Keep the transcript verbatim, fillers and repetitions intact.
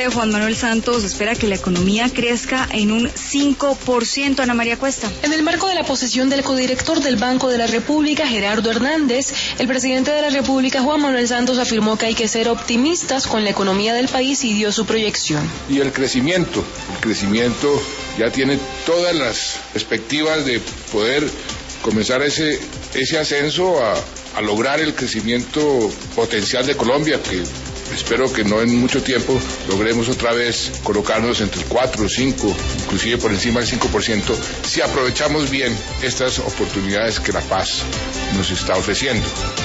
presidente Juan Manuel Santos espera que la economía crezca en un cinco por ciento. Ana María Cuesta. En el marco de la posesión del codirector del Banco de la República, Gerardo Hernández, el presidente de la República, Juan Manuel Santos, afirmó que hay que ser optimistas con la economía del país y dio su proyección. Y el crecimiento, el crecimiento ya tiene todas las perspectivas de poder comenzar ese, ese ascenso a, a lograr el crecimiento potencial de Colombia, que espero que no en mucho tiempo logremos otra vez colocarnos entre el cuatro, cinco, inclusive por encima del cinco por ciento, si aprovechamos bien estas oportunidades que la paz nos está ofreciendo.